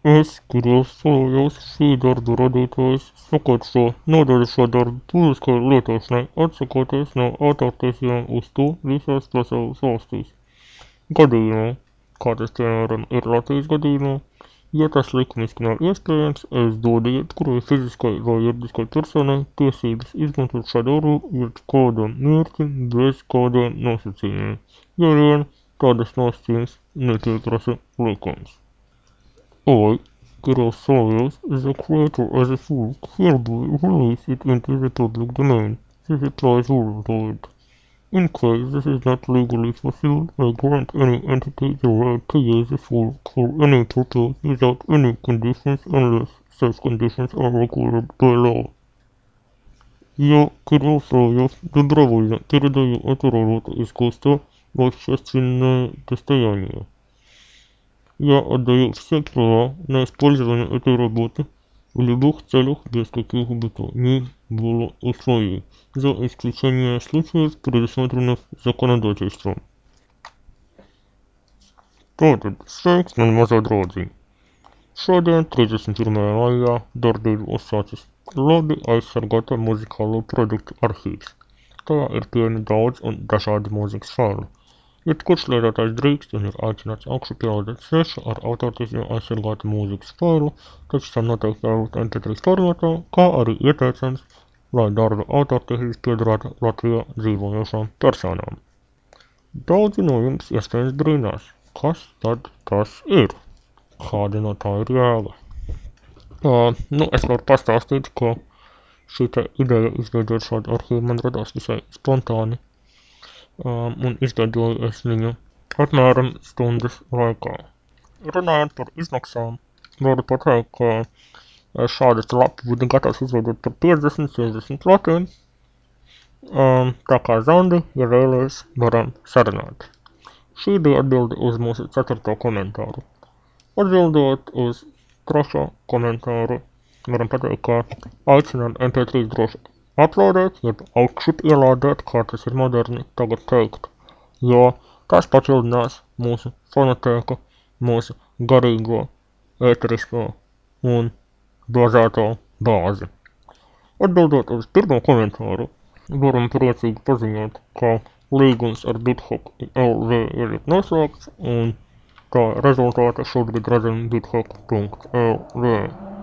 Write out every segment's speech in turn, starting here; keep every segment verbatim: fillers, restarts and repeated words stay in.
Es kirjastajos šīdardu radītājs sakārto nodaļšādarbu publiskai lietošanai, atsaucoties no autortiesībām uz to visās pasaules valstīs. Gadījumā, kā tas piemēram ir Latvijas gadījumā, ja tas likumiski nav iespējams, es dodu jebkurai fiziskai vai juridiskai personai tiesības izmantot šādu darbu jebkādam mērķim bez kādiem nosacījumiem, ja vien tādas nosacījumus nepieprasa likums. I, Kirjastajos, is a creator as a full, hereby release it into the public domain. This applies worldwide. In case this is not legally possible, I grant any entity the right to use the full for any purpose without any conditions unless such conditions are required by law. Я, Кирилл Соловьев, добровольно передаю эту работу искусства в общественное достояние. Я отдаю все права на использование этой работы в любых целях без каких бы то ни было условий, за исключением случаев, предусмотренных законодательством. Tātad sveiks, man mazā draudziņ. Šodien, trīsdesmit pirmajā maijā, darbību uzsācis labi aizsargāta muzikālo produktu arhīvs. Tajā ir pieejami daudz un dažādi mūzikas faili. Jebkurš lietotājs drīkst un ir aicināts augšu pielādēt svešu ar autortiesībām aizsargātu mūzikas failu, taču tam noteikti jābūt em pe trīs formātā, kā arī ieteicams, lai darba autortiesības piederētu Latvijā dzīvojošām personām. Daudzi no jums iespējams brīnās, kas tad tas ir? Kāda no tā ir jēga? Uh, nu, es varu pastāstīt, ka šī te ideja izveidot šādu arhīvu man radās visai spontāni. Um, un izveidoju es viņu apmēram stundas laikā. Runājot par izmaksām, varu pateikt, ka šādas lapu būtu gatavs izveidot par piecdesmit līdz sešdesmit latiem. Um, tā kā Zandi, ja vēlies, varam sarunāt. Šī bija atbilde uz mūsu ceturto komentāru. Atbildot uz trešo komentāru, varam pateikt, ka aicināt em pe trīs droši uploadēt, jeb augšup ielādēt, kā tas ir moderni tagad teikt, jo tas papildinās mūsu fonotēku, mūsu garīgo, ēterisko un bāzēto bāzi. Atbildot uz pirmo komentāru, varam priecīgi paziņot, ka līgums ar BitHop el ve ir noslēgts, un tā rezultāta šobrīd redzam bithop punkt el ve.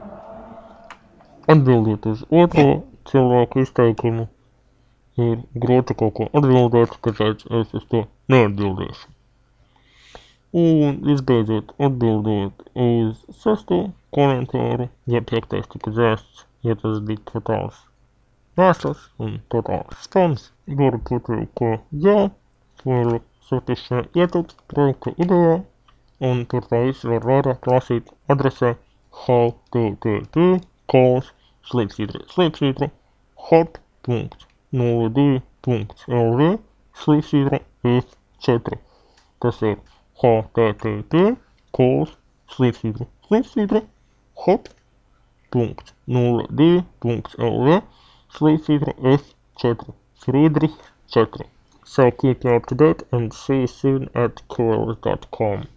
Atbildot uz otro cilvēku izteikumu, ir grūti kaut ko atbildēt, tāpēc es uz to neatbildēšu. Un visbeidzot atbildot uz sesto komentāru, ja piektais tika dzēsts, ja tas bija totāls mēsls un totāls spams, varu pateikt, ka jā, varu satikšanai ietilpst projekta idejā, un tur tā viss var vairāk lasīt adresē http kols slīpsvītra slīpsvītra hot punkt nulle divi punkt el ve slīpsvītra ef četri. Tas ir http kols slīpsvītra slīpsvītra hot punkt nulle divi punkt el ve slīpsvītra ef četri. Friedrich četri. So keep you up to date and see you soon at cool dot com.